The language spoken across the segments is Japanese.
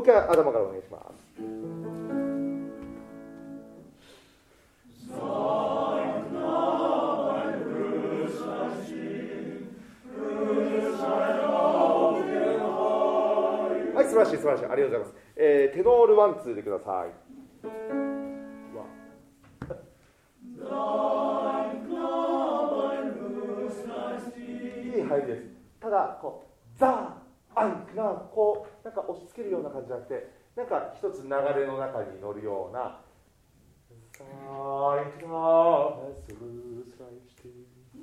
一回頭からお願いします。はい、素晴らしい素晴らしい、ありがとうございます。テノールワンツーでください。いい入りです。ただこうザーアンクナこうなんか押し付けるような感じじゃなくて、なんか一つ流れの中に乗るようなザーアンクナスルースライシティ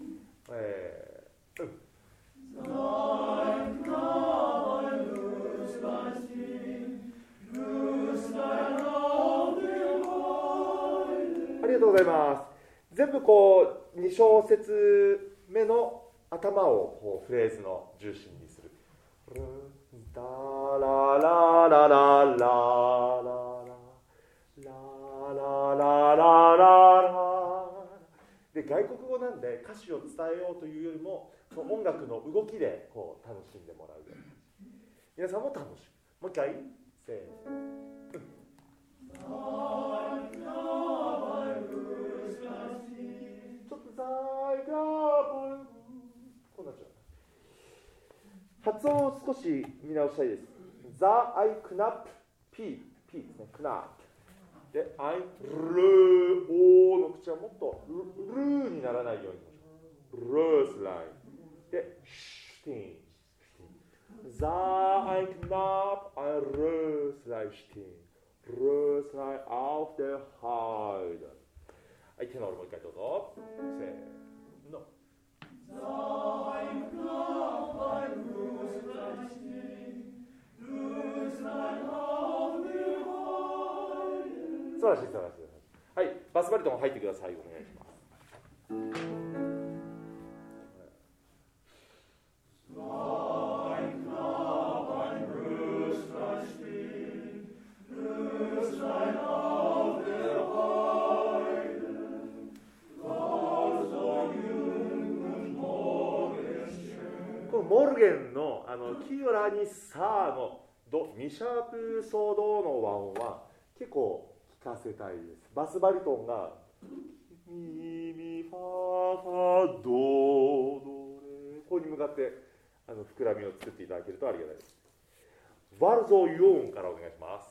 ありがとうございます。全部こう2小節目の頭をこうフレーズの重心にする。ダラララララララララララで、外国語なんで歌詞を伝えようというよりもその音楽の動きでこう楽しんでもらう。皆さんも楽しむ。もう一回せーの。ちょっとザイガーこうなっちゃう。発音を少し見直したいです。ザ・アイ・クナップ、P ですね、クナップ。で、アイ・ルー、O の口はもっとルーにならないようにしましょう。ルースライン。で、シュティン。ザ・アイ・クナップ、アイ・ルースライシティン。ルースライアウフ・デ・ハイド。はい、テノールもう一回どうぞ。せーの。素晴らしい素晴らしい。はい、バスバリトン入ってください。お願いします。このモルゲンのキヨラにサーのド2シャープソドの和音は結構聞かせたいです。バスバリトンがミミファファドドレここに向かって膨らみを作っていただけるとありがたいです。ワルゾヨーンからお願いします。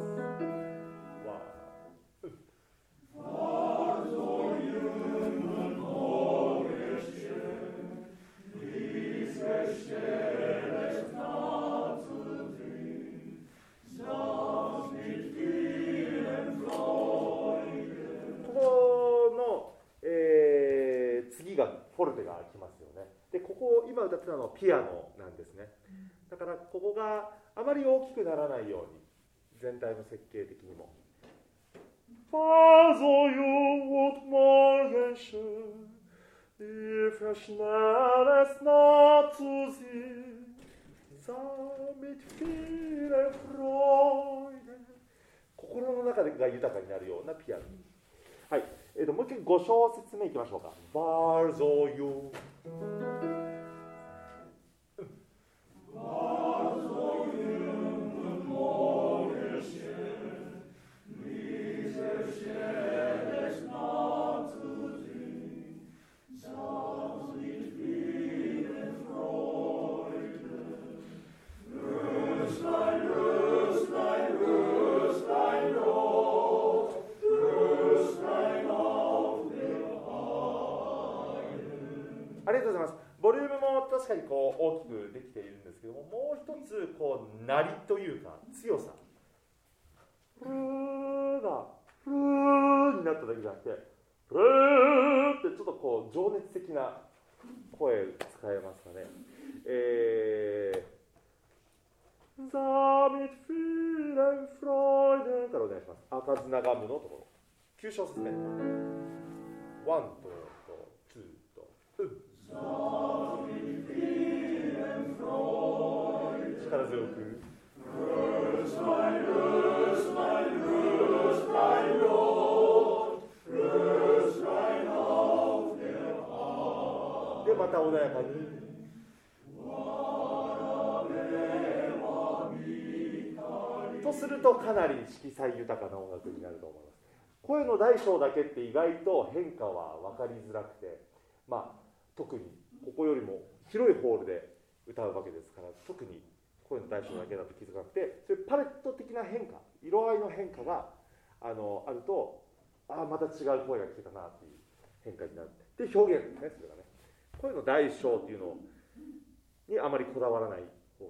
次がフォルテが来ますよね。で、ここ今歌ってたのはピアノなんですね。だからここがあまり大きくならないように全体の設計的にも。Also you would morgen die Verschnelles nah zu sehen, sah mit vielen Freude 心の中が豊かになるようなピアノ。はい、もう一回5小節目いきましょうか。バーゾーヨありがとうございます。ボリュームも確かにこう大きくできているんですけども、もう一つこう鳴りというか強さ、フーがフーになっただけじゃなくて、フーってちょっとこう情熱的な声使えますかね。ザミッフィーレンフロイデンからお願いします。赤綱ガムのところ9小節目、ワンとツーと力強くでまた穏やかにとするとかなり色彩豊かな音楽になると思います。声の大小だけって意外と変化は分かりづらくて、特にここよりも広いホールで歌うわけですから、特に声の大小だけだと気づかなくて、そういうパレット的な変化、色合いの変化があると、また違う声が聞けたなっていう変化になるで表現ですね。それがね、声の大小っていうのにあまりこだわらない